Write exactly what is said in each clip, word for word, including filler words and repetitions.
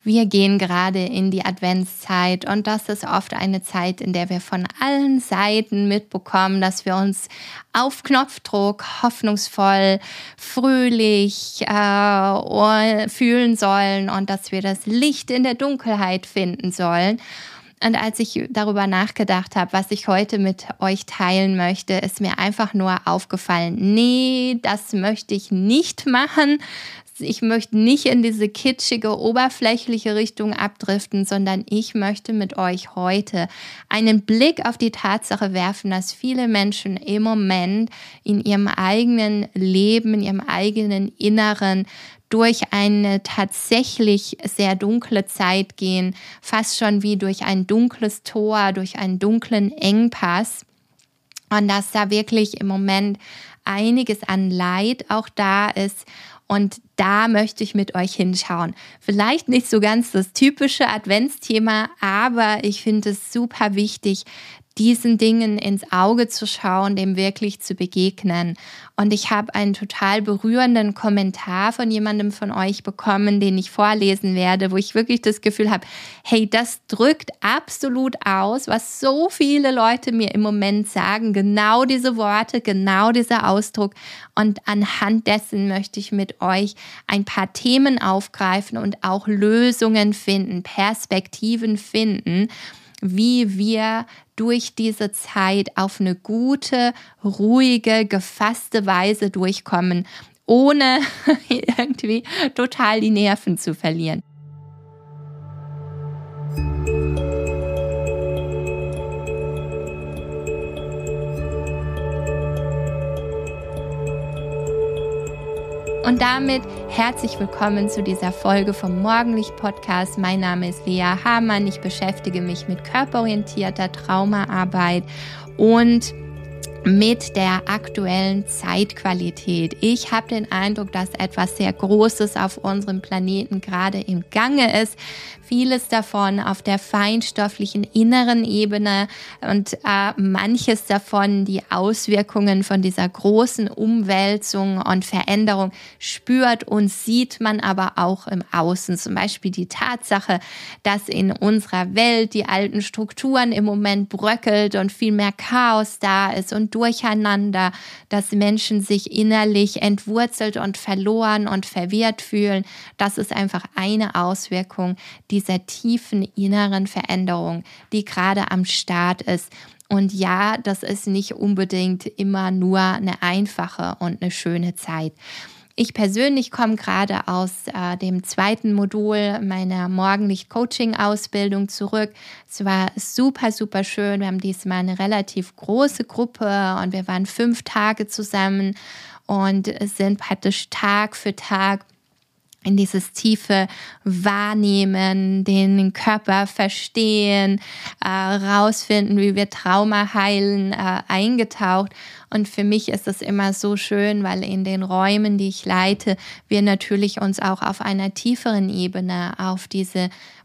Wir gehen gerade in die Adventszeit und das ist oft eine Zeit, in der wir von allen Seiten mitbekommen, dass wir uns auf Knopfdruck hoffnungsvoll, fröhlich äh, fühlen sollen und dass wir das Licht in der Dunkelheit finden sollen. Und als ich darüber nachgedacht habe, was ich heute mit euch teilen möchte, ist mir einfach nur aufgefallen, nee, das möchte ich nicht machen. Ich möchte nicht in diese kitschige, oberflächliche Richtung abdriften, sondern ich möchte mit euch heute einen Blick auf die Tatsache werfen, dass viele Menschen im Moment in ihrem eigenen Leben, in ihrem eigenen Inneren durch eine tatsächlich sehr dunkle Zeit gehen, fast schon wie durch ein dunkles Tor, durch einen dunklen Engpass. Und dass da wirklich im Moment einiges an Leid auch da ist. Und da möchte ich mit euch hinschauen. Vielleicht nicht so ganz das typische Adventsthema, aber ich finde es super wichtig, diesen Dingen ins Auge zu schauen, dem wirklich zu begegnen. Und ich habe einen total berührenden Kommentar von jemandem von euch bekommen, den ich vorlesen werde, wo ich wirklich das Gefühl habe, hey, das drückt absolut aus, was so viele Leute mir im Moment sagen. Genau diese Worte, genau dieser Ausdruck. Und anhand dessen möchte ich mit euch ein paar Themen aufgreifen und auch Lösungen finden, Perspektiven finden, wie wir durch diese Zeit auf eine gute, ruhige, gefasste Weise durchkommen, ohne irgendwie total die Nerven zu verlieren. Und damit herzlich willkommen zu dieser Folge vom Morgenlicht-Podcast. Mein Name ist Lea Hamann. Ich beschäftige mich mit körperorientierter Traumaarbeit und mit der aktuellen Zeitqualität. Ich habe den Eindruck, dass etwas sehr Großes auf unserem Planeten gerade im Gange ist. Vieles davon auf der feinstofflichen inneren Ebene und äh, manches davon, die Auswirkungen von dieser großen Umwälzung und Veränderung spürt und sieht man aber auch im Außen. Zum Beispiel die Tatsache, dass in unserer Welt die alten Strukturen im Moment bröckelt und viel mehr Chaos da ist und Durcheinander, dass Menschen sich innerlich entwurzelt und verloren und verwirrt fühlen. Das ist einfach eine Auswirkung dieser tiefen inneren Veränderung, die gerade am Start ist. Und ja, das ist nicht unbedingt immer nur eine einfache und eine schöne Zeit. Ich persönlich komme gerade aus äh, dem zweiten Modul meiner Morgenlicht-Coaching-Ausbildung zurück. Es war super, super schön. Wir haben diesmal eine relativ große Gruppe und wir waren fünf Tage zusammen und sind praktisch Tag für Tag in dieses tiefe Wahrnehmen, den Körper verstehen, äh, rausfinden, wie wir Trauma heilen, äh, eingetaucht. Und für mich ist es immer so schön, weil in den Räumen, die ich leite, wir natürlich uns auch auf einer tieferen Ebene auf diese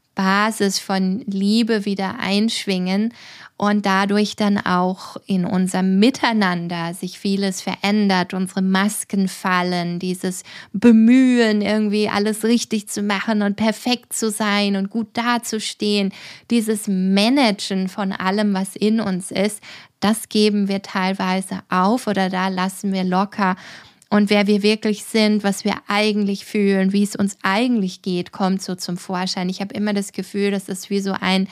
Basis von Liebe wieder einschwingen und dadurch dann auch in unserem Miteinander sich vieles verändert, unsere Masken fallen, dieses Bemühen, irgendwie alles richtig zu machen und perfekt zu sein und gut dazustehen, dieses Managen von allem, was in uns ist, das geben wir teilweise auf oder da lassen wir locker. Und wer wir wirklich sind, was wir eigentlich fühlen, wie es uns eigentlich geht, kommt so zum Vorschein. Ich habe immer das Gefühl, das ist wie so ein,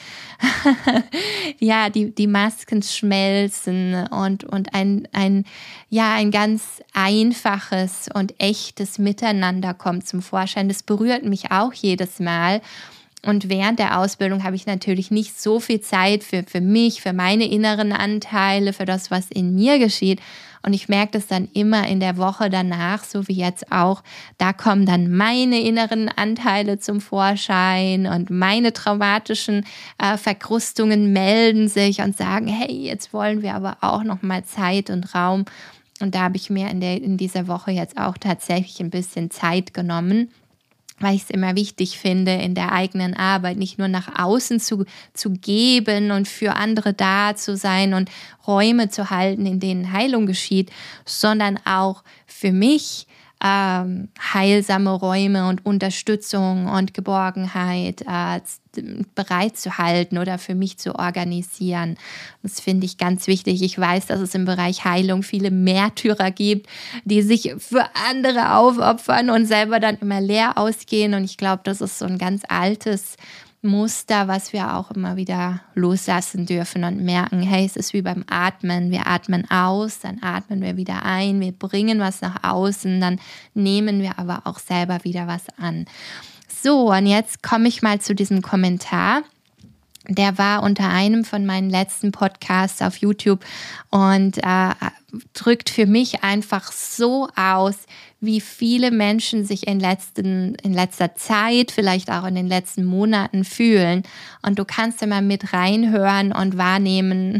ja, die, die Masken schmelzen und, und ein, ein, ja, ein ganz einfaches und echtes Miteinander kommt zum Vorschein. Das berührt mich auch jedes Mal. Und während der Ausbildung habe ich natürlich nicht so viel Zeit für, für mich, für meine inneren Anteile, für das, was in mir geschieht. Und ich merke das dann immer in der Woche danach, so wie jetzt auch, da kommen dann meine inneren Anteile zum Vorschein und meine traumatischen äh, Verkrustungen melden sich und sagen, hey, jetzt wollen wir aber auch noch mal Zeit und Raum. Und da habe ich mir in, der, in dieser Woche jetzt auch tatsächlich ein bisschen Zeit genommen, weil ich es immer wichtig finde, in der eigenen Arbeit nicht nur nach außen zu, zu geben und für andere da zu sein und Räume zu halten, in denen Heilung geschieht, sondern auch für mich ähm, heilsame Räume und Unterstützung und Geborgenheit äh, bereitzuhalten oder für mich zu organisieren. Das finde ich ganz wichtig. Ich weiß, dass es im Bereich Heilung viele Märtyrer gibt, die sich für andere aufopfern und selber dann immer leer ausgehen. Und ich glaube, das ist so ein ganz altes Muster, was wir auch immer wieder loslassen dürfen und merken, hey, es ist wie beim Atmen. Wir atmen aus, dann atmen wir wieder ein, wir bringen was nach außen, dann nehmen wir aber auch selber wieder was an. So, und jetzt komme ich mal zu diesem Kommentar. Der war unter einem von meinen letzten Podcasts auf YouTube und äh, drückt für mich einfach so aus, wie viele Menschen sich in, letzten, in letzter Zeit, vielleicht auch in den letzten Monaten fühlen. Und du kannst ja mal mit reinhören und wahrnehmen,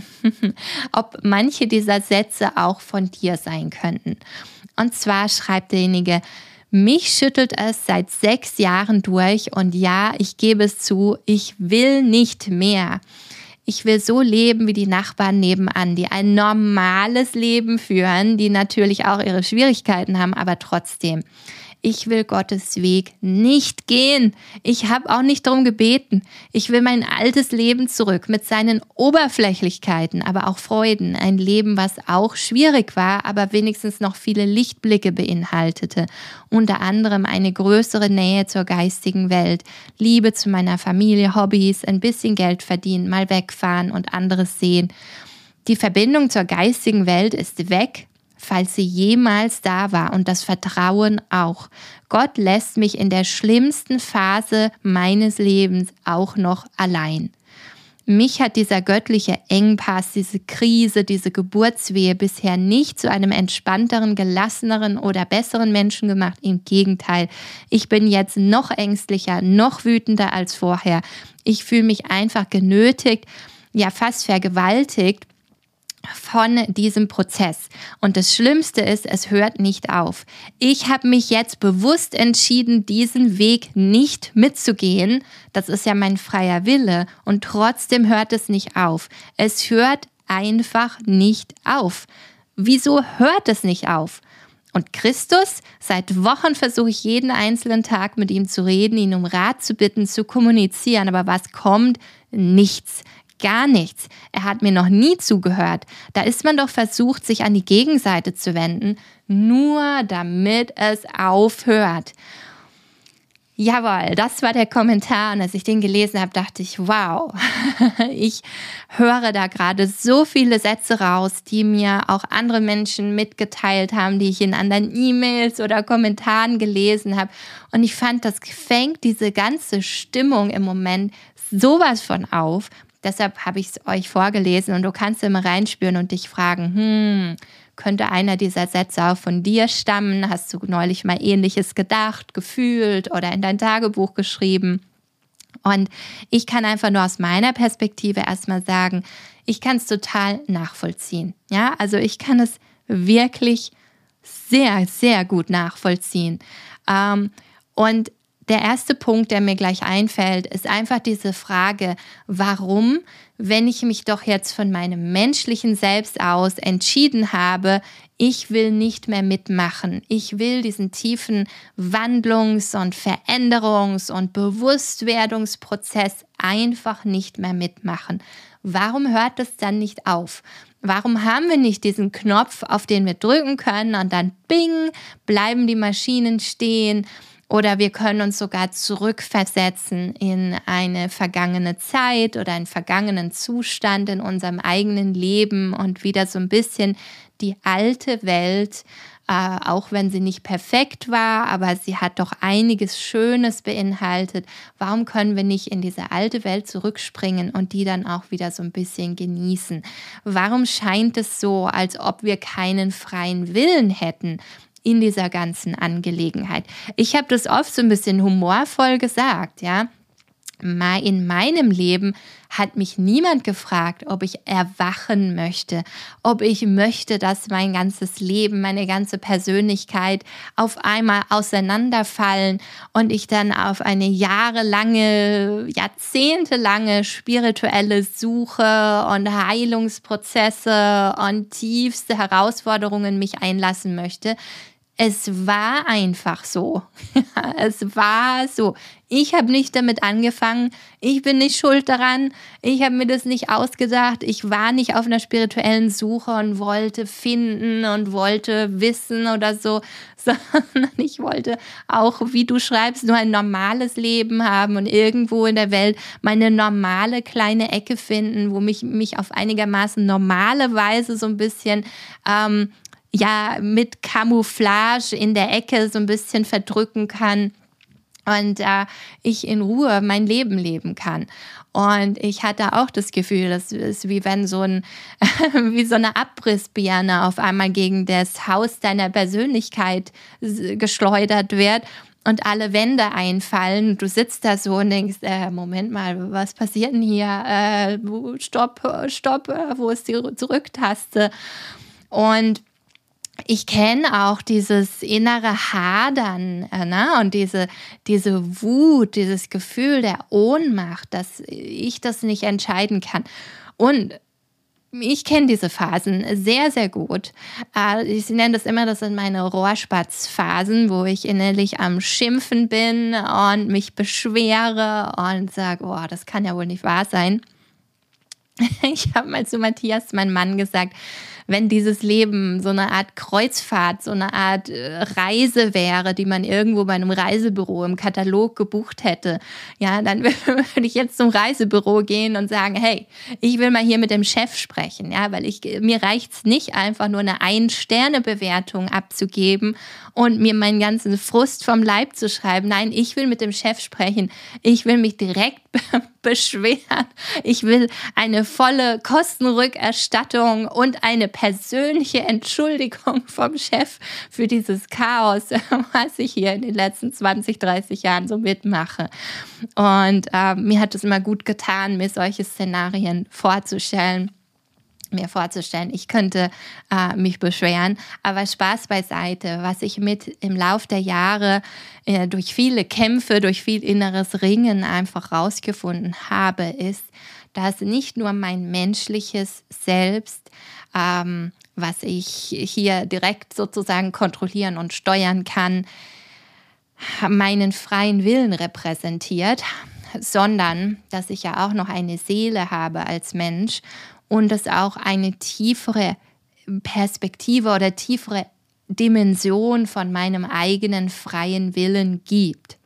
ob manche dieser Sätze auch von dir sein könnten. Und zwar schreibt derjenige: Mich schüttelt es seit sechs Jahren durch und ja, ich gebe es zu, ich will nicht mehr. Ich will so leben wie die Nachbarn nebenan, die ein normales Leben führen, die natürlich auch ihre Schwierigkeiten haben, aber trotzdem. Ich will Gottes Weg nicht gehen. Ich habe auch nicht darum gebeten. Ich will mein altes Leben zurück mit seinen Oberflächlichkeiten, aber auch Freuden. Ein Leben, was auch schwierig war, aber wenigstens noch viele Lichtblicke beinhaltete. Unter anderem eine größere Nähe zur geistigen Welt, Liebe zu meiner Familie, Hobbys, ein bisschen Geld verdienen, mal wegfahren und anderes sehen. Die Verbindung zur geistigen Welt ist weg, falls sie jemals da war, und das Vertrauen auch. Gott lässt mich in der schlimmsten Phase meines Lebens auch noch allein. Mich hat dieser göttliche Engpass, diese Krise, diese Geburtswehe bisher nicht zu einem entspannteren, gelasseneren oder besseren Menschen gemacht. Im Gegenteil, ich bin jetzt noch ängstlicher, noch wütender als vorher. Ich fühle mich einfach genötigt, ja fast vergewaltigt, von diesem Prozess. Und das Schlimmste ist, es hört nicht auf. Ich habe mich jetzt bewusst entschieden, diesen Weg nicht mitzugehen. Das ist ja mein freier Wille. Und trotzdem hört es nicht auf. Es hört einfach nicht auf. Wieso hört es nicht auf? Und Christus, seit Wochen versuche ich jeden einzelnen Tag mit ihm zu reden, ihn um Rat zu bitten, zu kommunizieren. Aber was kommt? Nichts. Gar nichts. Er hat mir noch nie zugehört. Da ist man doch versucht, sich an die Gegenseite zu wenden, nur damit es aufhört. Jawohl, das war der Kommentar. Und als ich den gelesen habe, dachte ich, wow, ich höre da gerade so viele Sätze raus, die mir auch andere Menschen mitgeteilt haben, die ich in anderen E-Mails oder Kommentaren gelesen habe. Und ich fand, das fängt diese ganze Stimmung im Moment sowas von auf. Deshalb habe ich es euch vorgelesen und du kannst immer reinspüren und dich fragen, hm, könnte einer dieser Sätze auch von dir stammen? Hast du neulich mal Ähnliches gedacht, gefühlt oder in dein Tagebuch geschrieben? Und ich kann einfach nur aus meiner Perspektive erstmal sagen, ich kann es total nachvollziehen. Ja, also ich kann es wirklich sehr, sehr gut nachvollziehen. Ähm, und Der erste Punkt, der mir gleich einfällt, ist einfach diese Frage, warum, wenn ich mich doch jetzt von meinem menschlichen Selbst aus entschieden habe, ich will nicht mehr mitmachen, ich will diesen tiefen Wandlungs- und Veränderungs- und Bewusstwerdungsprozess einfach nicht mehr mitmachen. Warum hört es dann nicht auf? Warum haben wir nicht diesen Knopf, auf den wir drücken können und dann bing, bleiben die Maschinen stehen? Oder wir können uns sogar zurückversetzen in eine vergangene Zeit oder einen vergangenen Zustand in unserem eigenen Leben und wieder so ein bisschen die alte Welt, äh, auch wenn sie nicht perfekt war, aber sie hat doch einiges Schönes beinhaltet. Warum können wir nicht in diese alte Welt zurückspringen und die dann auch wieder so ein bisschen genießen? Warum scheint es so, als ob wir keinen freien Willen hätten in dieser ganzen Angelegenheit? Ich habe das oft so ein bisschen humorvoll gesagt, ja. In meinem Leben hat mich niemand gefragt, ob ich erwachen möchte, ob ich möchte, dass mein ganzes Leben, meine ganze Persönlichkeit auf einmal auseinanderfallen und ich dann auf eine jahrelange, jahrzehntelange spirituelle Suche und Heilungsprozesse und tiefste Herausforderungen mich einlassen möchte. Es war einfach so. Es war so. Ich habe nicht damit angefangen. Ich bin nicht schuld daran. Ich habe mir das nicht ausgedacht. Ich war nicht auf einer spirituellen Suche und wollte finden und wollte wissen oder so, sondern ich wollte auch, wie du schreibst, nur ein normales Leben haben und irgendwo in der Welt meine normale kleine Ecke finden, wo mich mich auf einigermaßen normale Weise so ein bisschen ähm, ja, mit Camouflage in der Ecke so ein bisschen verdrücken kann und äh, ich in Ruhe mein Leben leben kann. Und ich hatte auch das Gefühl, das ist wie wenn so ein, wie so eine Abrissbirne auf einmal gegen das Haus deiner Persönlichkeit geschleudert wird und alle Wände einfallen. Du sitzt da so und denkst, äh, Moment mal, was passiert denn hier? Äh, stopp, stopp, wo ist die Zurücktaste? Und ich kenne auch dieses innere Hadern, äh, ne? Und diese, diese Wut, dieses Gefühl der Ohnmacht, dass ich das nicht entscheiden kann. Und ich kenne diese Phasen sehr, sehr gut. Äh, ich nenne das immer, das sind meine Rohrspatz-Phasen, wo ich innerlich am Schimpfen bin und mich beschwere und sage, oh, das kann ja wohl nicht wahr sein. Ich habe mal zu Matthias, meinem Mann, gesagt, wenn dieses Leben so eine Art Kreuzfahrt, so eine Art Reise wäre, die man irgendwo bei einem Reisebüro im Katalog gebucht hätte, ja, dann würde ich jetzt zum Reisebüro gehen und sagen, hey, ich will mal hier mit dem Chef sprechen, ja, weil ich, mir reicht's nicht einfach nur eine Ein-Sterne-Bewertung abzugeben und mir meinen ganzen Frust vom Leib zu schreiben. Nein, ich will mit dem Chef sprechen. Ich will mich direkt beschweren. Ich will eine volle Kostenrückerstattung und eine persönliche Entschuldigung vom Chef für dieses Chaos, was ich hier in den letzten zwanzig, dreißig Jahren so mitmache. Und äh, mir hat es immer gut getan, mir solche Szenarien vorzustellen. mir vorzustellen, ich könnte äh, mich beschweren, aber Spaß beiseite. Was ich mit im Lauf der Jahre äh, durch viele Kämpfe, durch viel inneres Ringen einfach rausgefunden habe, ist, dass nicht nur mein menschliches Selbst, ähm, was ich hier direkt sozusagen kontrollieren und steuern kann, meinen freien Willen repräsentiert, sondern dass ich ja auch noch eine Seele habe als Mensch und es auch eine tiefere Perspektive oder tiefere Dimension von meinem eigenen freien Willen gibt.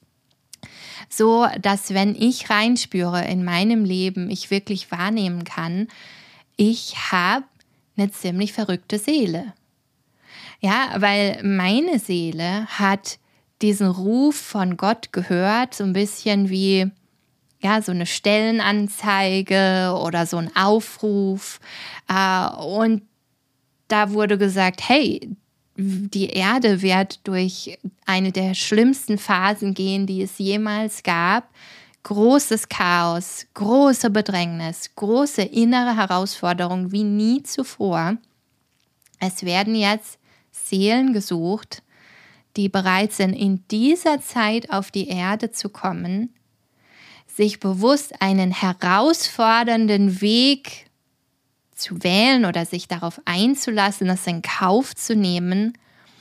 So, dass wenn ich reinspüre in meinem Leben, ich wirklich wahrnehmen kann, ich habe eine ziemlich verrückte Seele. Ja, weil meine Seele hat diesen Ruf von Gott gehört, so ein bisschen wie ja, so eine Stellenanzeige oder so ein Aufruf. Und da wurde gesagt, hey, die Erde wird durch eine der schlimmsten Phasen gehen, die es jemals gab. Großes Chaos, große Bedrängnis, große innere Herausforderungen wie nie zuvor. Es werden jetzt Seelen gesucht, die bereit sind, in dieser Zeit auf die Erde zu kommen, sich bewusst einen herausfordernden Weg zu wählen oder sich darauf einzulassen, das in Kauf zu nehmen.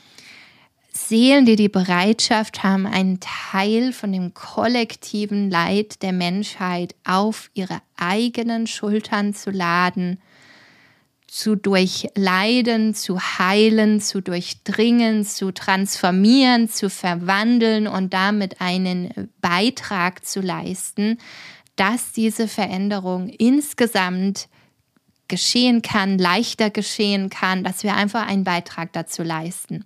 Seelen, die die Bereitschaft haben, einen Teil von dem kollektiven Leid der Menschheit auf ihre eigenen Schultern zu laden, zu durchleiden, zu heilen, zu durchdringen, zu transformieren, zu verwandeln und damit einen Beitrag zu leisten, dass diese Veränderung insgesamt geschehen kann, leichter geschehen kann, dass wir einfach einen Beitrag dazu leisten.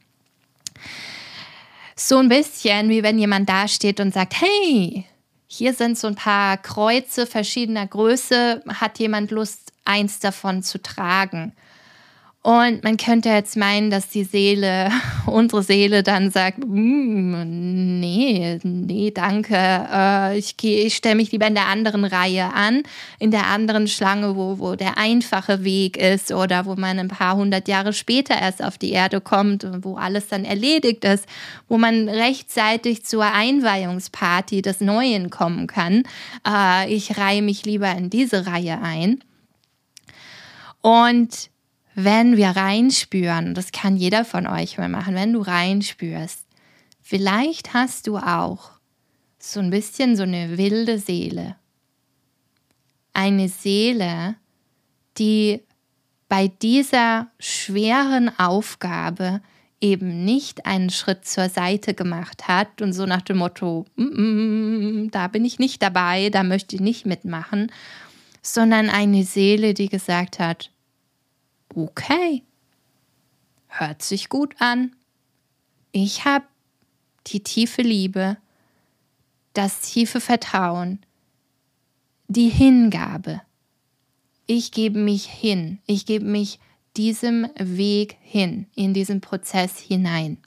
So ein bisschen wie wenn jemand da steht und sagt, hey, hier sind so ein paar Kreuze verschiedener Größe, hat jemand Lust, eins davon zu tragen? Und man könnte jetzt meinen, dass die Seele, unsere Seele dann sagt, mm, nee, nee, danke, äh, ich, ich stelle mich lieber in der anderen Reihe an, in der anderen Schlange, wo, wo der einfache Weg ist oder wo man ein paar hundert Jahre später erst auf die Erde kommt und wo alles dann erledigt ist, wo man rechtzeitig zur Einweihungsparty des Neuen kommen kann. Äh, ich reihe mich lieber in diese Reihe ein. Und wenn wir reinspüren, das kann jeder von euch mal machen, wenn du reinspürst, vielleicht hast du auch so ein bisschen so eine wilde Seele. Eine Seele, die bei dieser schweren Aufgabe eben nicht einen Schritt zur Seite gemacht hat und so nach dem Motto, mm, da bin ich nicht dabei, da möchte ich nicht mitmachen, sondern eine Seele, die gesagt hat, okay, hört sich gut an, ich habe die tiefe Liebe, das tiefe Vertrauen, die Hingabe. Ich gebe mich hin, ich gebe mich diesem Weg hin, in diesen Prozess hinein.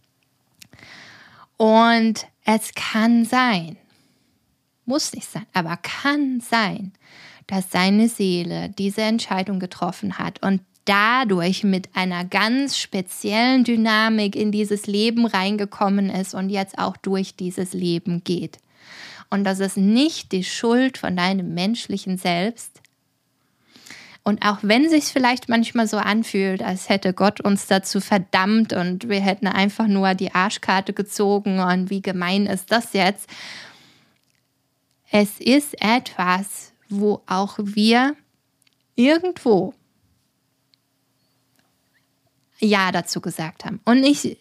Und es kann sein, muss nicht sein, aber kann sein, dass seine Seele diese Entscheidung getroffen hat und dadurch mit einer ganz speziellen Dynamik in dieses Leben reingekommen ist und jetzt auch durch dieses Leben geht. Und das ist nicht die Schuld von deinem menschlichen Selbst. Und auch wenn es sich vielleicht manchmal so anfühlt, als hätte Gott uns dazu verdammt und wir hätten einfach nur die Arschkarte gezogen und wie gemein ist das jetzt? Es ist etwas, wo auch wir irgendwo Ja dazu gesagt haben. Und ich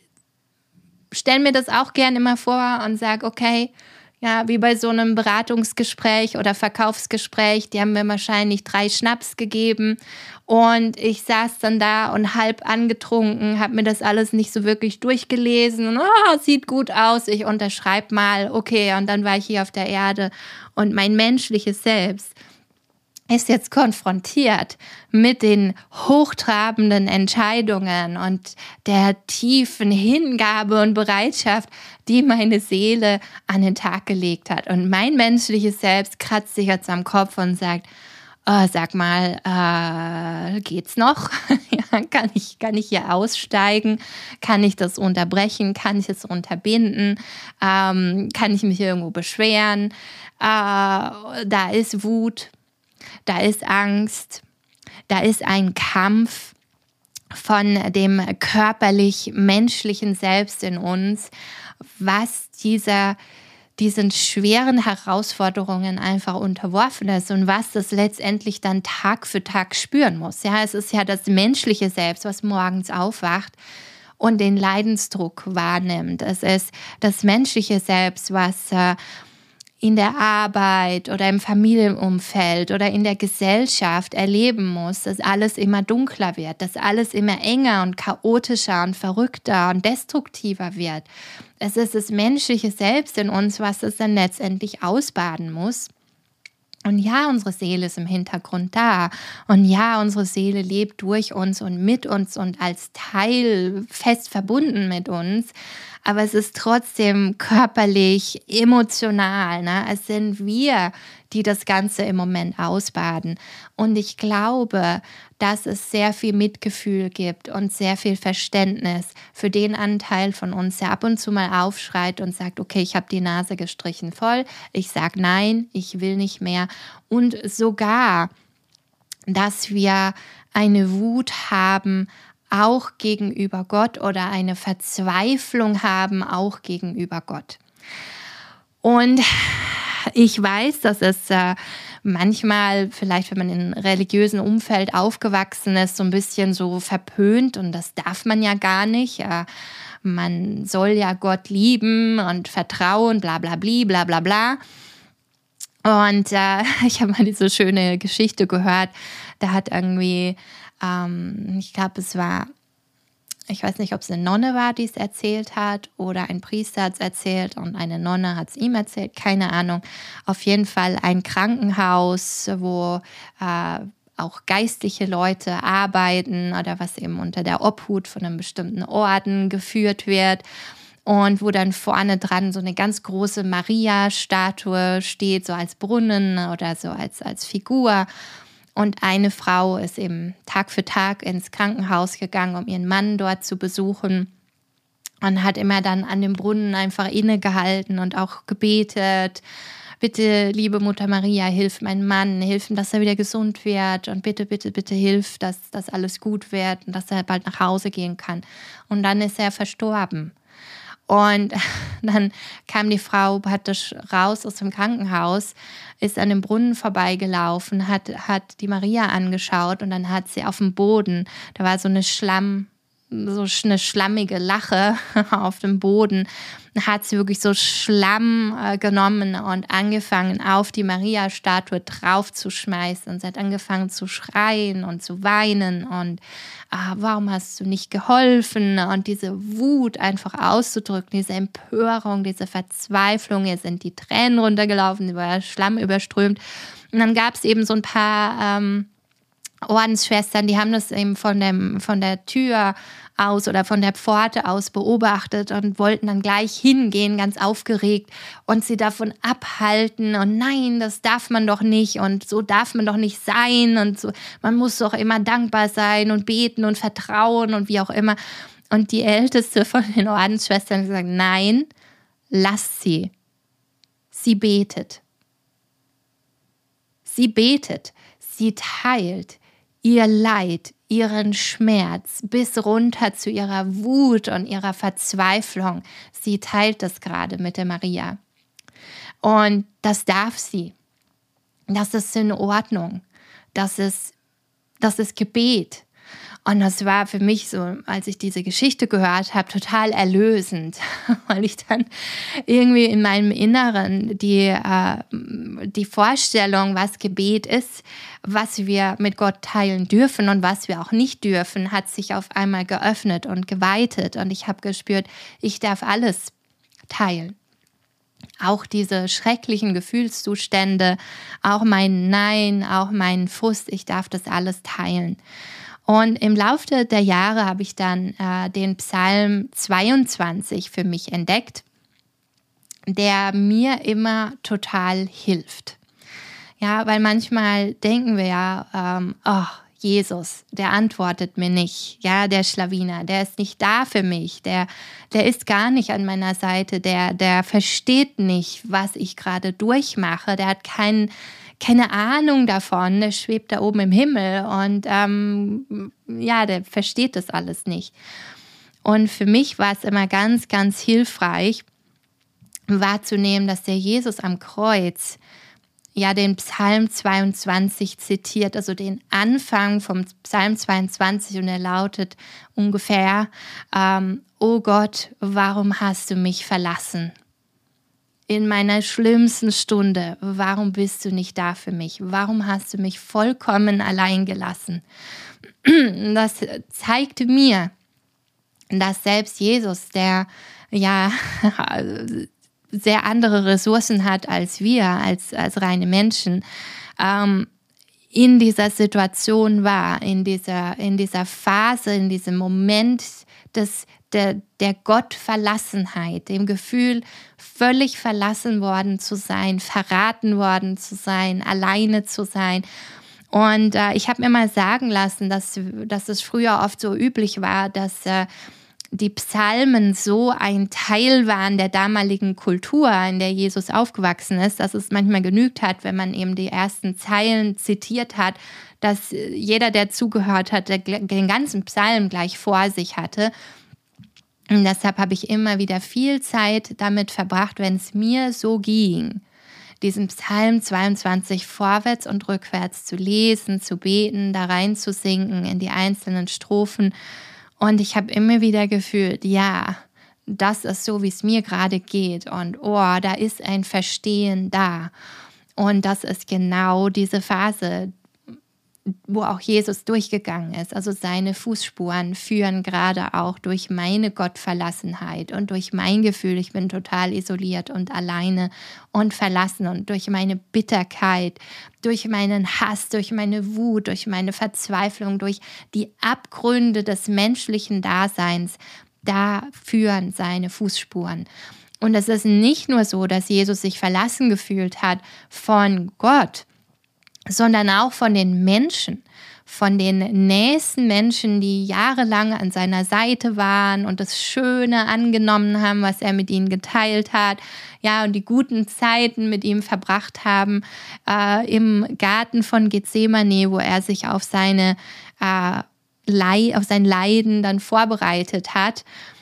stelle mir das auch gerne immer vor und sage, okay, ja, wie bei so einem Beratungsgespräch oder Verkaufsgespräch, die haben mir wahrscheinlich drei Schnaps gegeben und ich saß dann da und halb angetrunken, habe mir das alles nicht so wirklich durchgelesen und oh, sieht gut aus, ich unterschreibe mal, okay, und dann war ich hier auf der Erde und mein menschliches Selbst ist jetzt konfrontiert mit den hochtrabenden Entscheidungen und der tiefen Hingabe und Bereitschaft, die meine Seele an den Tag gelegt hat. Und mein menschliches Selbst kratzt sich jetzt am Kopf und sagt, oh, sag mal, äh, geht's noch? ja, kann ich, kann ich hier aussteigen? Kann ich das unterbrechen? Kann ich es unterbinden? Ähm, kann ich mich irgendwo beschweren? Äh, da ist Wut. Da ist Angst, da ist ein Kampf von dem körperlich-menschlichen Selbst in uns, was dieser, diesen schweren Herausforderungen einfach unterworfen ist und was das letztendlich dann Tag für Tag spüren muss. Ja, es ist ja das menschliche Selbst, was morgens aufwacht und den Leidensdruck wahrnimmt. Es ist das menschliche Selbst, was äh, in der Arbeit oder im Familienumfeld oder in der Gesellschaft erleben muss, dass alles immer dunkler wird, dass alles immer enger und chaotischer und verrückter und destruktiver wird. Es ist das menschliche Selbst in uns, was es dann letztendlich ausbaden muss. Und ja, unsere Seele ist im Hintergrund da. Und ja, unsere Seele lebt durch uns und mit uns und als Teil fest verbunden mit uns. Aber es ist trotzdem körperlich, emotional. Ne? Es sind wir, die das Ganze im Moment ausbaden. Und ich glaube, dass es sehr viel Mitgefühl gibt und sehr viel Verständnis für den Anteil von uns, der ab und zu mal aufschreit und sagt, okay, ich habe die Nase gestrichen voll, ich sage nein, ich will nicht mehr. Und sogar, dass wir eine Wut haben, auch gegenüber Gott oder eine Verzweiflung haben, auch gegenüber Gott. Und ich weiß, dass es äh, manchmal, vielleicht wenn man in einem religiösen Umfeld aufgewachsen ist, so ein bisschen so verpönt und das darf man ja gar nicht. Äh, man soll ja Gott lieben und vertrauen, bla bla bla bla bla bla. Und äh, ich habe mal diese schöne Geschichte gehört, da hat irgendwie Ähm, ich glaube, es war, ich weiß nicht, ob es eine Nonne war, die es erzählt hat oder ein Priester hat es erzählt und eine Nonne hat es ihm erzählt, keine Ahnung. Auf jeden Fall ein Krankenhaus, wo äh, auch geistliche Leute arbeiten oder was eben unter der Obhut von einem bestimmten Orden geführt wird. Und wo dann vorne dran so eine ganz große Maria-Statue steht, so als Brunnen oder so als, als Figur. Und eine Frau ist eben Tag für Tag ins Krankenhaus gegangen, um ihren Mann dort zu besuchen und hat immer dann an dem Brunnen einfach innegehalten und auch gebetet bitte, liebe Mutter Maria, hilf meinem Mann, hilf ihm, dass er wieder gesund wird und bitte, bitte, bitte hilf, dass das alles gut wird und dass er bald nach Hause gehen kann. Und dann ist er verstorben. Und dann kam die Frau praktisch raus aus dem Krankenhaus, ist an dem Brunnen vorbeigelaufen, hat, hat die Maria angeschaut und dann hat sie auf dem Boden, da war so eine Schlamm, so eine schlammige Lache auf dem Boden, hat sie wirklich so Schlamm äh, genommen und angefangen, auf die Maria-Statue draufzuschmeißen. Und sie hat angefangen zu schreien und zu weinen und ah, warum hast du nicht geholfen? Und diese Wut einfach auszudrücken, diese Empörung, diese Verzweiflung, ihr sind die Tränen runtergelaufen, über Schlamm überströmt. Und dann gab es eben so ein paar ähm, Ordensschwestern, die haben das eben von, dem, von der Tür aus oder von der Pforte aus beobachtet und wollten dann gleich hingehen, ganz aufgeregt und sie davon abhalten und nein, das darf man doch nicht und so darf man doch nicht sein und so, man muss doch immer dankbar sein und beten und vertrauen und wie auch immer. Und die Älteste von den Ordensschwestern hat gesagt, nein, lasst sie. Sie betet. Sie betet. Sie teilt ihr Leid, ihren Schmerz bis runter zu ihrer Wut und ihrer Verzweiflung. Sie teilt das gerade mit der Maria. Und das darf sie. Das ist in Ordnung. Das ist, das ist Gebet. Und das war für mich so, als ich diese Geschichte gehört habe, total erlösend, weil ich dann irgendwie in meinem Inneren die, äh, die Vorstellung, was Gebet ist, was wir mit Gott teilen dürfen und was wir auch nicht dürfen, hat sich auf einmal geöffnet und geweitet. Und ich habe gespürt, ich darf alles teilen. Auch diese schrecklichen Gefühlszustände, auch mein Nein, auch meinen Frust, ich darf das alles teilen. Und im Laufe der Jahre habe ich dann äh, den Psalm zweiundzwanzig für mich entdeckt, der mir immer total hilft. Ja, weil manchmal denken wir ja, ähm, oh, Jesus, der antwortet mir nicht. Ja, der Schlawiner, der ist nicht da für mich. Der, der ist gar nicht an meiner Seite. Der, der versteht nicht, was ich gerade durchmache. Der hat keinen keine Ahnung davon, der schwebt da oben im Himmel und ähm, ja, der versteht das alles nicht. Und für mich war es immer ganz, ganz hilfreich, wahrzunehmen, dass der Jesus am Kreuz ja den Psalm zweiundzwanzig zitiert, also den Anfang vom Psalm zweiundzwanzig und er lautet ungefähr, ähm, oh Gott, warum hast du mich verlassen? In meiner schlimmsten Stunde, warum bist du nicht da für mich? Warum hast du mich vollkommen allein gelassen? Das zeigt mir, dass selbst Jesus, der ja sehr andere Ressourcen hat als wir, als, als reine Menschen, ähm, in dieser Situation war, in dieser, in dieser Phase, in diesem Moment des Der, der Gottverlassenheit, dem Gefühl, völlig verlassen worden zu sein, verraten worden zu sein, alleine zu sein. Und äh, ich habe mir mal sagen lassen, dass, dass es früher oft so üblich war, dass äh, die Psalmen so ein Teil waren der damaligen Kultur, in der Jesus aufgewachsen ist, dass es manchmal genügt hat, wenn man eben die ersten Zeilen zitiert hat, dass jeder, der zugehört hat, den ganzen Psalm gleich vor sich hatte. Und deshalb habe ich immer wieder viel Zeit damit verbracht, wenn es mir so ging, diesen Psalm zweiundzwanzig vorwärts und rückwärts zu lesen, zu beten, da rein zu sinken in die einzelnen Strophen. Und ich habe immer wieder gefühlt, ja, das ist so, wie es mir gerade geht. Und oh, da ist ein Verstehen da. Und das ist genau diese Phase, wo auch Jesus durchgegangen ist. Also seine Fußspuren führen gerade auch durch meine Gottverlassenheit und durch mein Gefühl, ich bin total isoliert und alleine und verlassen und durch meine Bitterkeit, durch meinen Hass, durch meine Wut, durch meine Verzweiflung, durch die Abgründe des menschlichen Daseins, da führen seine Fußspuren. Und es ist nicht nur so, dass Jesus sich verlassen gefühlt hat von Gott, sondern auch von den Menschen, von den nächsten Menschen, die jahrelang an seiner Seite waren und das Schöne angenommen haben, was er mit ihnen geteilt hat, ja, und die guten Zeiten mit ihm verbracht haben, äh, im Garten von Gethsemane, wo er sich auf seine äh, Leid, auf sein Leiden dann vorbereitet hat.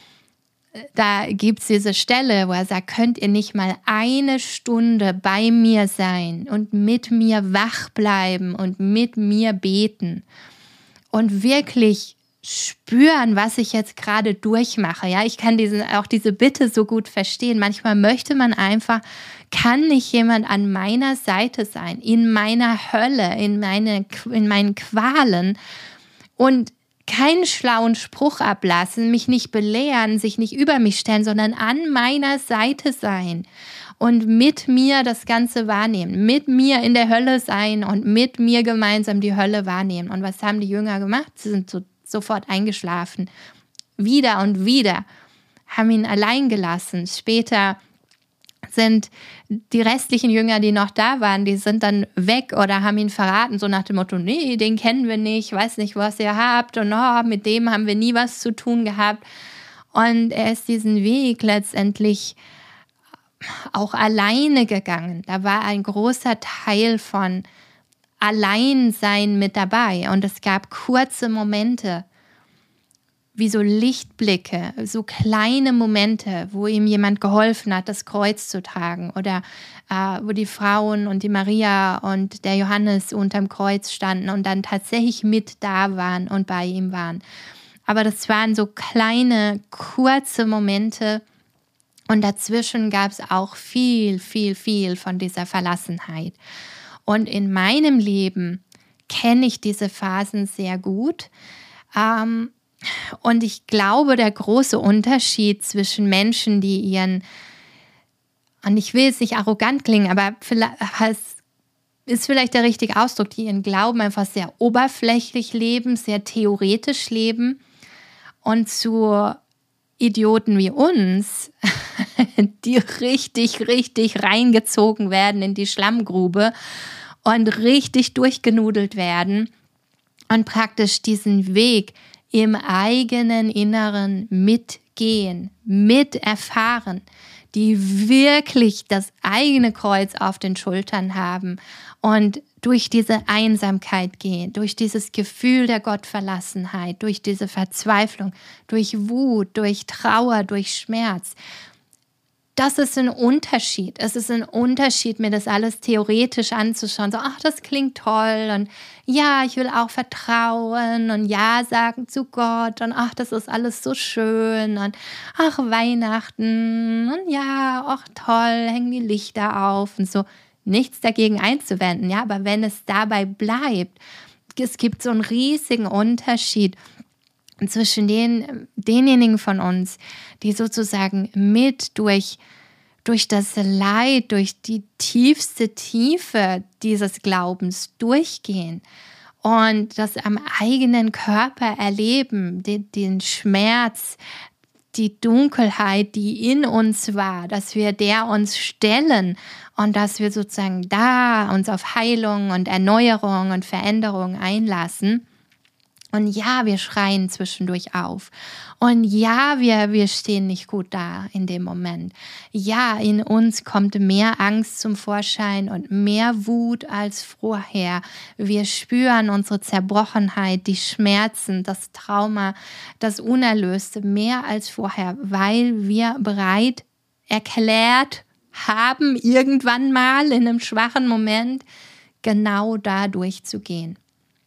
Da gibt es diese Stelle, wo er sagt, könnt ihr nicht mal eine Stunde bei mir sein und mit mir wach bleiben und mit mir beten und wirklich spüren, was ich jetzt gerade durchmache. Ja, ich kann diese, auch diese Bitte so gut verstehen. Manchmal möchte man einfach, kann nicht jemand an meiner Seite sein, in meiner Hölle, in, meine, in meinen Qualen und keinen schlauen Spruch ablassen, mich nicht belehren, sich nicht über mich stellen, sondern an meiner Seite sein und mit mir das Ganze wahrnehmen, mit mir in der Hölle sein und mit mir gemeinsam die Hölle wahrnehmen. Und was haben die Jünger gemacht? Sie sind so, sofort eingeschlafen. Wieder und wieder haben ihn allein gelassen. Später sind die restlichen Jünger, die noch da waren, die sind dann weg oder haben ihn verraten, so nach dem Motto, nee, den kennen wir nicht, weiß nicht, was ihr habt und oh, mit dem haben wir nie was zu tun gehabt. Und er ist diesen Weg letztendlich auch alleine gegangen. Da war ein großer Teil von Alleinsein mit dabei und es gab kurze Momente, wie so Lichtblicke, so kleine Momente, wo ihm jemand geholfen hat, das Kreuz zu tragen oder äh, wo die Frauen und die Maria und der Johannes unterm Kreuz standen und dann tatsächlich mit da waren und bei ihm waren. Aber das waren so kleine, kurze Momente und dazwischen gab es auch viel, viel, viel von dieser Verlassenheit. Und in meinem Leben kenne ich diese Phasen sehr gut. Ähm, Und ich glaube, der große Unterschied zwischen Menschen, die ihren, und ich will jetzt nicht arrogant klingen, aber es ist vielleicht der richtige Ausdruck, die ihren Glauben einfach sehr oberflächlich leben, sehr theoretisch leben und zu Idioten wie uns, die richtig, richtig reingezogen werden in die Schlammgrube und richtig durchgenudelt werden und praktisch diesen Weg im eigenen Inneren mitgehen, miterfahren, die wirklich das eigene Kreuz auf den Schultern haben und durch diese Einsamkeit gehen, durch dieses Gefühl der Gottverlassenheit, durch diese Verzweiflung, durch Wut, durch Trauer, durch Schmerz. Das ist ein Unterschied. Es ist ein Unterschied, mir das alles theoretisch anzuschauen. So, ach, das klingt toll und ja, ich will auch vertrauen und ja sagen zu Gott und ach, das ist alles so schön und ach, Weihnachten und ja, ach toll, hängen die Lichter auf und so. Nichts dagegen einzuwenden, ja, aber wenn es dabei bleibt, es gibt so einen riesigen Unterschied zwischen den, denjenigen von uns, die sozusagen mit durch, durch das Leid, durch die tiefste Tiefe dieses Glaubens durchgehen und das am eigenen Körper erleben, den, den Schmerz, die Dunkelheit, die in uns war, dass wir der uns stellen und dass wir sozusagen da uns auf Heilung und Erneuerung und Veränderung einlassen. Und ja, wir schreien zwischendurch auf. Und ja, wir, wir stehen nicht gut da in dem Moment. Ja, in uns kommt mehr Angst zum Vorschein und mehr Wut als vorher. Wir spüren unsere Zerbrochenheit, die Schmerzen, das Trauma, das Unerlöste mehr als vorher, weil wir bereit erklärt haben, irgendwann mal in einem schwachen Moment genau da durchzugehen.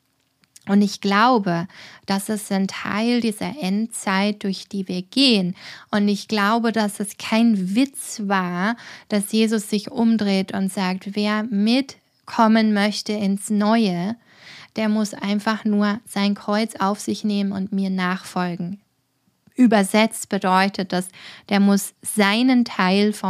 Und ich glaube, das ist ein Teil dieser Endzeit, durch die wir gehen. Und ich glaube, dass es kein Witz war, dass Jesus sich umdreht und sagt, wer mitkommen möchte ins Neue, der muss einfach nur sein Kreuz auf sich nehmen und mir nachfolgen. Übersetzt bedeutet das, der muss seinen Teil vom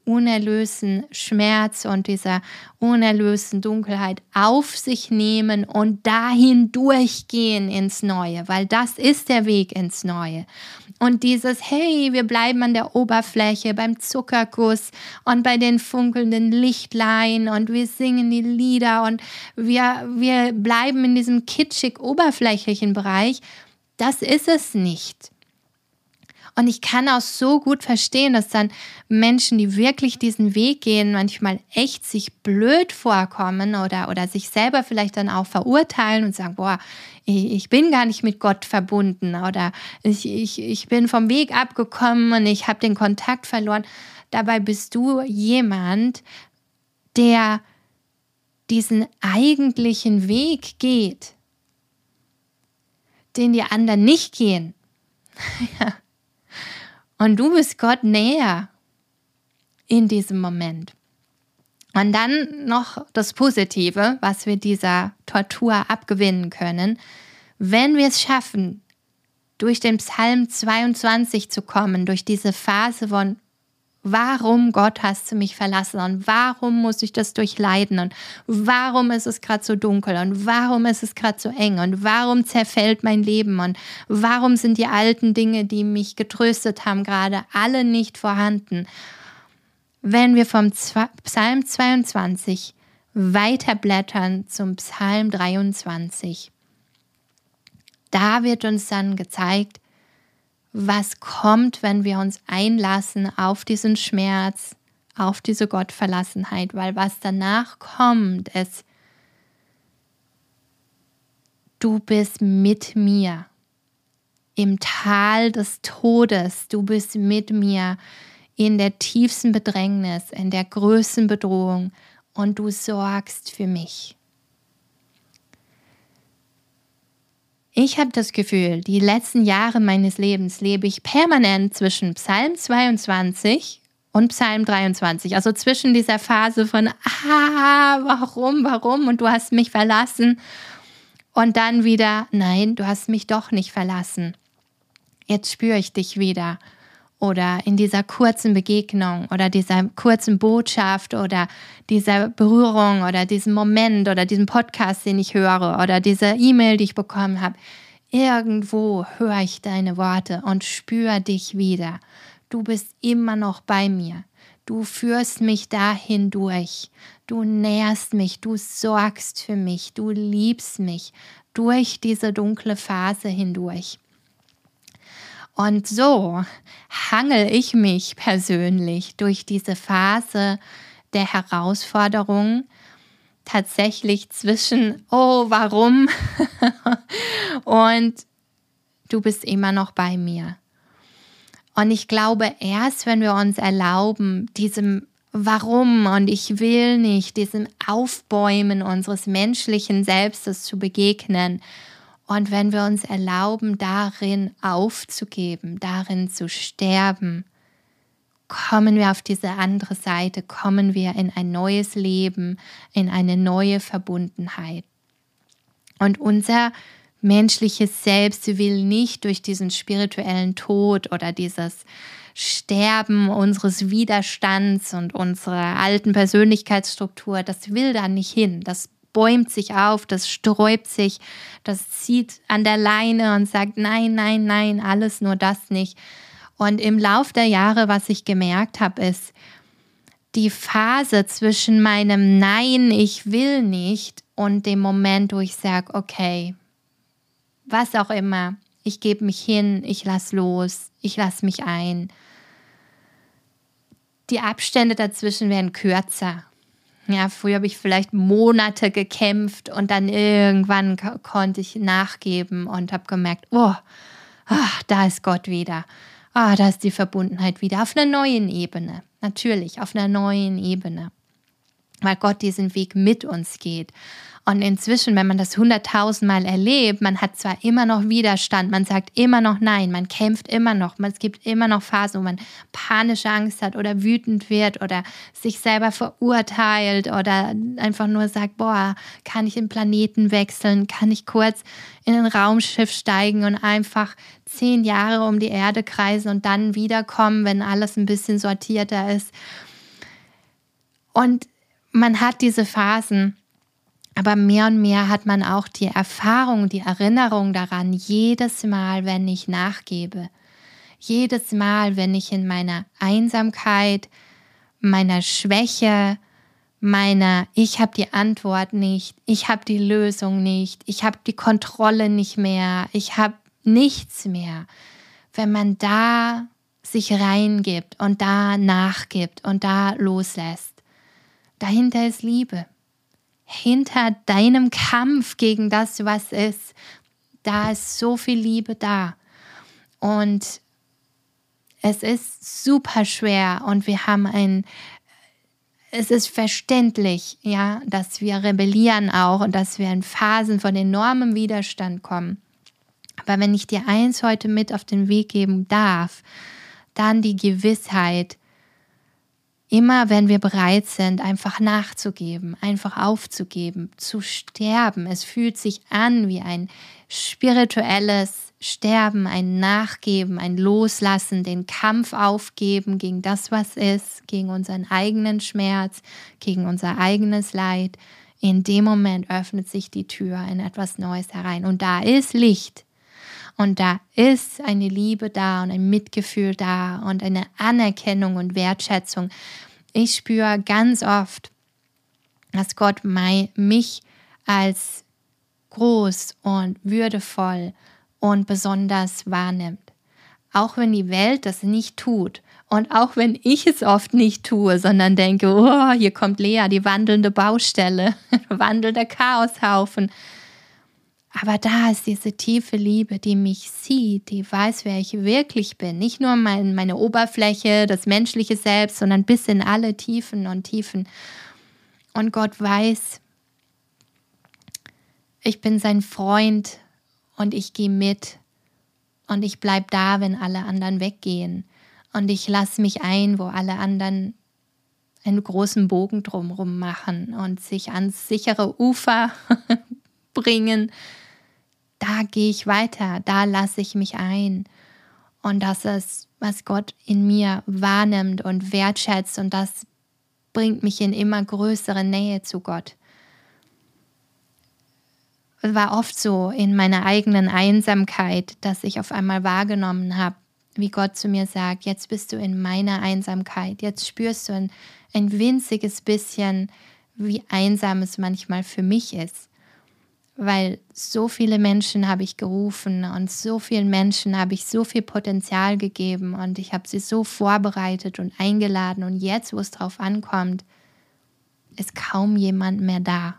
unerlösten Schmerz und dieser unerlösten Dunkelheit auf sich nehmen und dahin durchgehen ins Neue, weil das ist der Weg ins Neue. Und dieses, hey, wir bleiben an der Oberfläche beim Zuckerguss und bei den funkelnden Lichtlein und wir singen die Lieder und wir, wir bleiben in diesem kitschig oberflächlichen Bereich, das ist es nicht. Und ich kann auch so gut verstehen, dass dann Menschen, die wirklich diesen Weg gehen, manchmal echt sich blöd vorkommen oder, oder sich selber vielleicht dann auch verurteilen und sagen, boah, ich, ich bin gar nicht mit Gott verbunden oder ich, ich, ich bin vom Weg abgekommen und ich habe den Kontakt verloren. Dabei bist du jemand, der diesen eigentlichen Weg geht, den die anderen nicht gehen. Ja. Und du bist Gott näher in diesem Moment. Und dann noch das Positive, was wir dieser Tortur abgewinnen können. Wenn wir es schaffen, durch den Psalm zweiundzwanzig zu kommen, durch diese Phase von warum, Gott, hast du mich verlassen und warum muss ich das durchleiden und warum ist es gerade so dunkel und warum ist es gerade so eng und warum zerfällt mein Leben und warum sind die alten Dinge, die mich getröstet haben, gerade alle nicht vorhanden. Wenn wir vom Psalm zweiundzwanzig weiterblättern zum Psalm dreiundzwanzig, da wird uns dann gezeigt, was kommt, wenn wir uns einlassen auf diesen Schmerz, auf diese Gottverlassenheit, weil was danach kommt, ist, du bist mit mir im Tal des Todes, du bist mit mir in der tiefsten Bedrängnis, in der größten Bedrohung und du sorgst für mich. Ich habe das Gefühl, die letzten Jahre meines Lebens lebe ich permanent zwischen Psalm zweiundzwanzig und Psalm dreiundzwanzig. Also zwischen dieser Phase von, ah, warum, warum und du hast mich verlassen. Und dann wieder, nein, du hast mich doch nicht verlassen. Jetzt spüre ich dich wieder. Oder in dieser kurzen Begegnung oder dieser kurzen Botschaft oder dieser Berührung oder diesem Moment oder diesem Podcast, den ich höre oder dieser E-Mail, die ich bekommen habe. Irgendwo höre ich deine Worte und spüre dich wieder. Du bist immer noch bei mir. Du führst mich dahin durch. Du nährst mich, du sorgst für mich, du liebst mich durch diese dunkle Phase hindurch. Und so hangel ich mich persönlich durch diese Phase der Herausforderung tatsächlich zwischen, oh, warum? Und du bist immer noch bei mir. Und ich glaube, erst wenn wir uns erlauben, diesem Warum und ich will nicht, diesem Aufbäumen unseres menschlichen Selbstes zu begegnen, und wenn wir uns erlauben, darin aufzugeben, darin zu sterben, kommen wir auf diese andere Seite, kommen wir in ein neues Leben, in eine neue Verbundenheit. Und unser menschliches Selbst will nicht durch diesen spirituellen Tod oder dieses Sterben unseres Widerstands und unserer alten Persönlichkeitsstruktur, das will da nicht hin, das bäumt sich auf, das sträubt sich, das zieht an der Leine und sagt, nein, nein, nein, alles nur das nicht. Und im Lauf der Jahre, was ich gemerkt habe, ist, die Phase zwischen meinem Nein, ich will nicht und dem Moment, wo ich sage, okay, was auch immer, ich gebe mich hin, ich lasse los, ich lasse mich ein. Die Abstände dazwischen werden kürzer. Ja, früher habe ich vielleicht Monate gekämpft und dann irgendwann k- konnte ich nachgeben und habe gemerkt, oh, ach, da ist Gott wieder. Ah, da ist die Verbundenheit wieder auf einer neuen Ebene. Natürlich, auf einer neuen Ebene. Weil Gott diesen Weg mit uns geht. Und inzwischen, wenn man das hunderttausendmal erlebt, man hat zwar immer noch Widerstand, man sagt immer noch Nein, man kämpft immer noch, es gibt immer noch Phasen, wo man panische Angst hat oder wütend wird oder sich selber verurteilt oder einfach nur sagt, boah, kann ich den Planeten wechseln, kann ich kurz in ein Raumschiff steigen und einfach zehn Jahre um die Erde kreisen und dann wiederkommen, wenn alles ein bisschen sortierter ist. Und man hat diese Phasen, aber mehr und mehr hat man auch die Erfahrung, die Erinnerung daran, jedes Mal, wenn ich nachgebe, jedes Mal, wenn ich in meiner Einsamkeit, meiner Schwäche, meiner ich habe die Antwort nicht, ich habe die Lösung nicht, ich habe die Kontrolle nicht mehr, ich habe nichts mehr, wenn man da sich reingibt und da nachgibt und da loslässt, dahinter ist Liebe. Hinter deinem Kampf gegen das, was ist, da ist so viel Liebe da. Und es ist super schwer und wir haben ein, es ist verständlich, ja, dass wir rebellieren auch und dass wir in Phasen von enormem Widerstand kommen. Aber wenn ich dir eins heute mit auf den Weg geben darf, dann die Gewissheit, immer wenn wir bereit sind, einfach nachzugeben, einfach aufzugeben, zu sterben. Es fühlt sich an wie ein spirituelles Sterben, ein Nachgeben, ein Loslassen, den Kampf aufgeben gegen das, was ist, gegen unseren eigenen Schmerz, gegen unser eigenes Leid. In dem Moment öffnet sich die Tür in etwas Neues herein. Und da ist Licht. Und da ist eine Liebe da und ein Mitgefühl da und eine Anerkennung und Wertschätzung. Ich spüre ganz oft, dass Gott mich als groß und würdevoll und besonders wahrnimmt. Auch wenn die Welt das nicht tut und auch wenn ich es oft nicht tue, sondern denke, oh, hier kommt Lea, die wandelnde Baustelle, wandelnder Chaoshaufen. Aber da ist diese tiefe Liebe, die mich sieht, die weiß, wer ich wirklich bin. Nicht nur mein, meine Oberfläche, das menschliche Selbst, sondern bis in alle Tiefen und Tiefen. Und Gott weiß, ich bin sein Freund und ich gehe mit. Und ich bleibe da, wenn alle anderen weggehen. Und ich lasse mich ein, wo alle anderen einen großen Bogen drumherum machen und sich ans sichere Ufer bringen. Da gehe ich weiter, da lasse ich mich ein. Und das ist, was Gott in mir wahrnimmt und wertschätzt. Und das bringt mich in immer größere Nähe zu Gott. Es war oft so in meiner eigenen Einsamkeit, dass ich auf einmal wahrgenommen habe, wie Gott zu mir sagt, jetzt bist du in meiner Einsamkeit. Jetzt spürst du ein, ein winziges bisschen, wie einsam es manchmal für mich ist. Weil so viele Menschen habe ich gerufen und so vielen Menschen habe ich so viel Potenzial gegeben und ich habe sie so vorbereitet und eingeladen und jetzt, wo es drauf ankommt, ist kaum jemand mehr da.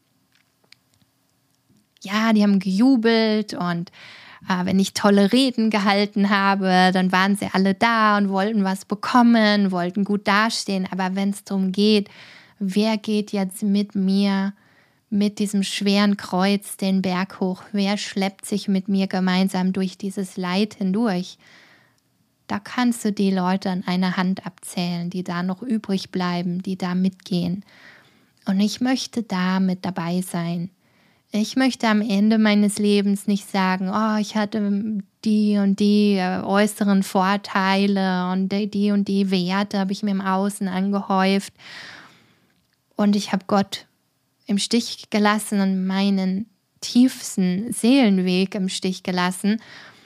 Ja, die haben gejubelt und äh, wenn ich tolle Reden gehalten habe, dann waren sie alle da und wollten was bekommen, wollten gut dastehen, aber wenn es darum geht, wer geht jetzt mit mir mit diesem schweren Kreuz den Berg hoch? Wer schleppt sich mit mir gemeinsam durch dieses Leid hindurch? Da kannst du die Leute an einer Hand abzählen, die da noch übrig bleiben, die da mitgehen. Und ich möchte da mit dabei sein. Ich möchte am Ende meines Lebens nicht sagen, oh, ich hatte die und die äußeren Vorteile und die und die Werte habe ich mir im Außen angehäuft. Und ich habe Gott im Stich gelassen und meinen tiefsten Seelenweg im Stich gelassen,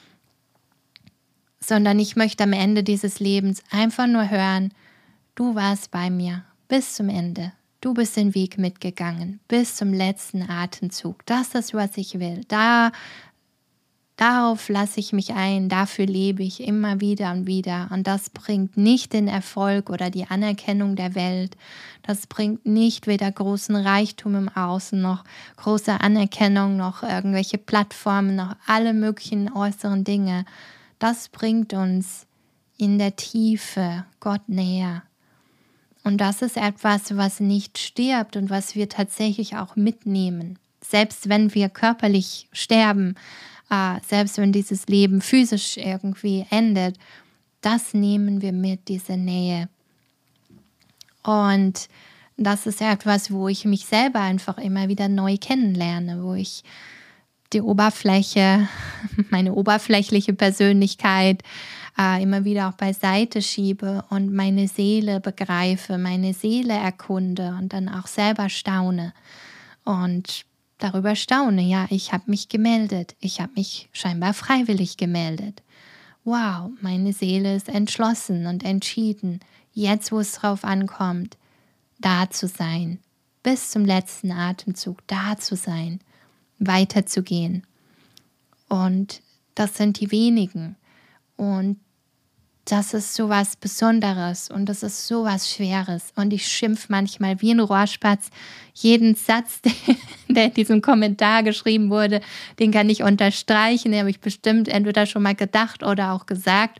sondern ich möchte am Ende dieses Lebens einfach nur hören, du warst bei mir bis zum Ende, du bist den Weg mitgegangen, bis zum letzten Atemzug, das ist, was ich will, da Darauf lasse ich mich ein, dafür lebe ich immer wieder und wieder. Und das bringt nicht den Erfolg oder die Anerkennung der Welt. Das bringt nicht weder großen Reichtum im Außen, noch große Anerkennung, noch irgendwelche Plattformen, noch alle möglichen äußeren Dinge. Das bringt uns in der Tiefe Gott näher. Und das ist etwas, was nicht stirbt und was wir tatsächlich auch mitnehmen. Selbst wenn wir körperlich sterben, äh, selbst wenn dieses Leben physisch irgendwie endet, das nehmen wir mit, diese Nähe. Und das ist etwas, wo ich mich selber einfach immer wieder neu kennenlerne, wo ich die Oberfläche, meine oberflächliche Persönlichkeit äh, immer wieder auch beiseite schiebe und meine Seele begreife, meine Seele erkunde und dann auch selber staune und darüber staune, ja, ich habe mich gemeldet, ich habe mich scheinbar freiwillig gemeldet. Wow, meine Seele ist entschlossen und entschieden, jetzt wo es drauf ankommt, da zu sein, bis zum letzten Atemzug da zu sein, weiterzugehen. Und das sind die wenigen. Und das ist so was Besonderes und das ist so was Schweres. Und ich schimpfe manchmal wie ein Rohrspatz. Jeden Satz, der in diesem Kommentar geschrieben wurde, den kann ich unterstreichen. Den habe ich bestimmt entweder schon mal gedacht oder auch gesagt.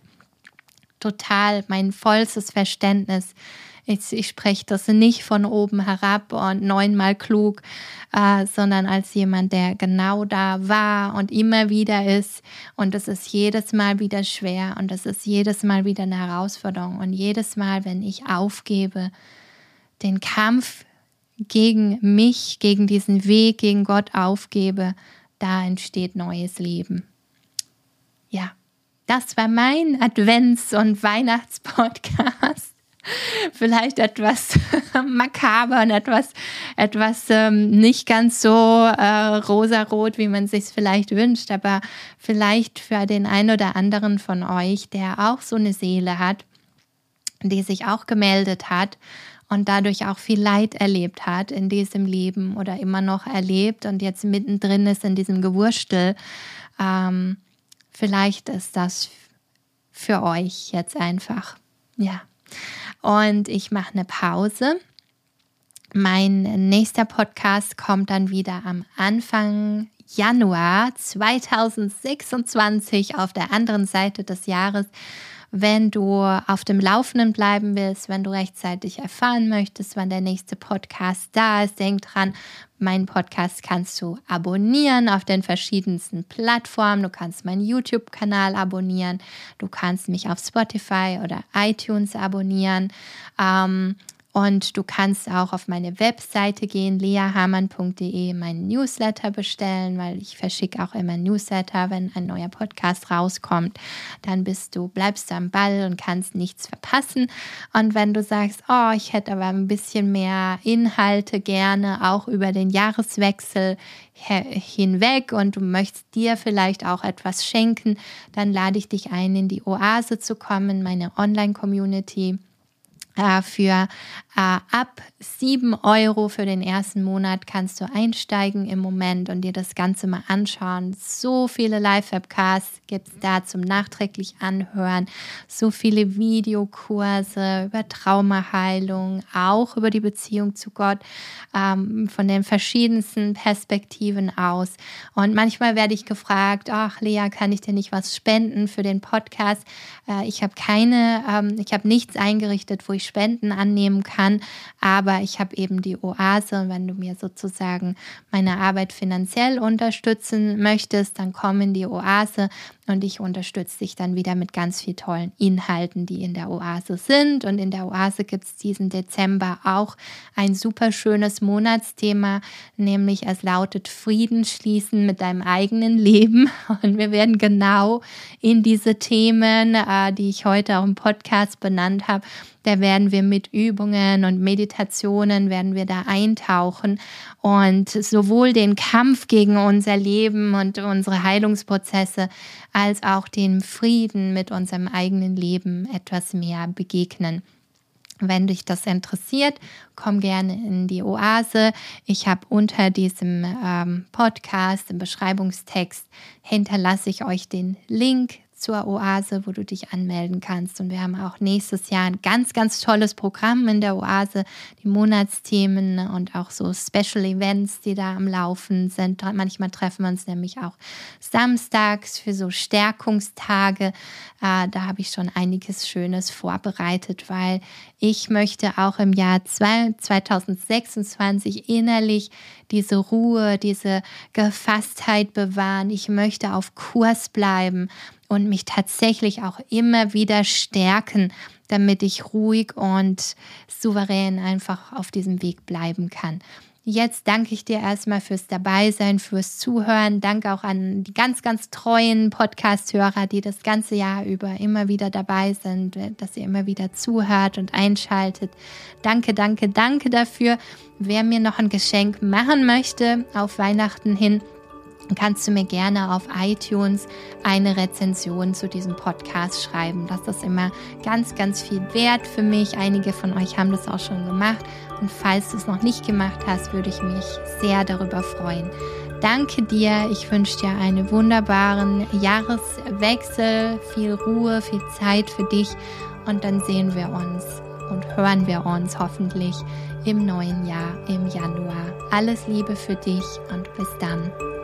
Total mein vollstes Verständnis. Ich, ich spreche das nicht von oben herab und neunmal klug, äh, sondern als jemand, der genau da war und immer wieder ist. Und das ist jedes Mal wieder schwer und das ist jedes Mal wieder eine Herausforderung. Und jedes Mal, wenn ich aufgebe, den Kampf gegen mich, gegen diesen Weg, gegen Gott aufgebe, da entsteht neues Leben. Ja, das war mein Advents- und Weihnachtspodcast. Vielleicht etwas makaber und etwas, etwas ähm, nicht ganz so äh, rosarot, wie man sich vielleicht wünscht, aber vielleicht für den einen oder anderen von euch, der auch so eine Seele hat, die sich auch gemeldet hat und dadurch auch viel Leid erlebt hat in diesem Leben oder immer noch erlebt und jetzt mittendrin ist in diesem Gewurstel. Ähm, vielleicht ist das für euch jetzt einfach, ja. Und ich mache eine Pause. Mein nächster Podcast kommt dann wieder am Anfang Januar zweitausendsechsundzwanzig auf der anderen Seite des Jahres. Wenn du auf dem Laufenden bleiben willst, wenn du rechtzeitig erfahren möchtest, wann der nächste Podcast da ist, denk dran, meinen Podcast kannst du abonnieren auf den verschiedensten Plattformen. Du kannst meinen YouTube-Kanal abonnieren. Du kannst mich auf Spotify oder iTunes abonnieren. Ähm, Und du kannst auch auf meine Webseite gehen, lea hamann punkt de, meinen Newsletter bestellen, weil ich verschicke auch immer Newsletter, wenn ein neuer Podcast rauskommt. Dann bist du, bleibst du am Ball und kannst nichts verpassen. Und wenn du sagst, oh, ich hätte aber ein bisschen mehr Inhalte gerne, auch über den Jahreswechsel hinweg und du möchtest dir vielleicht auch etwas schenken, dann lade ich dich ein, in die Oase zu kommen, meine Online-Community. Für äh, ab sieben Euro für den ersten Monat kannst du einsteigen im Moment und dir das Ganze mal anschauen. So viele Live-Webcasts gibt es da zum nachträglich anhören. So viele Videokurse über Traumaheilung, auch über die Beziehung zu Gott, ähm, von den verschiedensten Perspektiven aus. Und manchmal werde ich gefragt, ach Lea, kann ich dir nicht was spenden für den Podcast? Äh, ich habe keine, ähm, ich habe nichts eingerichtet, wo ich Spenden annehmen kann, aber ich habe eben die Oase und wenn du mir sozusagen meine Arbeit finanziell unterstützen möchtest, dann komm in die Oase und ich unterstütze dich dann wieder mit ganz vielen tollen Inhalten, die in der Oase sind. Und in der Oase gibt es diesen Dezember auch ein super schönes Monatsthema, nämlich es lautet Frieden schließen mit deinem eigenen Leben. Und wir werden genau in diese Themen, äh, die ich heute auch im Podcast benannt habe, da werden wir mit Übungen und Meditationen, werden wir da eintauchen und sowohl den Kampf gegen unser Leben und unsere Heilungsprozesse als auch den Frieden mit unserem eigenen Leben etwas mehr begegnen. Wenn dich das interessiert, komm gerne in die Oase. Ich habe unter diesem ähm, Podcast, im Beschreibungstext, hinterlasse ich euch den Link zur Oase, wo du dich anmelden kannst. Und wir haben auch nächstes Jahr ein ganz, ganz tolles Programm in der Oase, die Monatsthemen und auch so Special Events, die da am Laufen sind. Manchmal treffen wir uns nämlich auch samstags für so Stärkungstage. Äh, da habe ich schon einiges Schönes vorbereitet, weil ich möchte auch im Jahr zweitausendsechsundzwanzig innerlich diese Ruhe, diese Gefasstheit bewahren. Ich möchte auf Kurs bleiben und mich tatsächlich auch immer wieder stärken, damit ich ruhig und souverän einfach auf diesem Weg bleiben kann. Jetzt danke ich dir erstmal fürs Dabeisein, fürs Zuhören. Danke auch an die ganz, ganz treuen Podcast-Hörer, die das ganze Jahr über immer wieder dabei sind, dass ihr immer wieder zuhört und einschaltet. Danke, danke, danke dafür. Wer mir noch ein Geschenk machen möchte auf Weihnachten hin, kannst du mir gerne auf iTunes eine Rezension zu diesem Podcast schreiben. Das ist immer ganz, ganz viel wert für mich. Einige von euch haben das auch schon gemacht. Und falls du es noch nicht gemacht hast, würde ich mich sehr darüber freuen. Danke dir. Ich wünsche dir einen wunderbaren Jahreswechsel, viel Ruhe, viel Zeit für dich. Und dann sehen wir uns und hören wir uns hoffentlich im neuen Jahr, im Januar. Alles Liebe für dich und bis dann.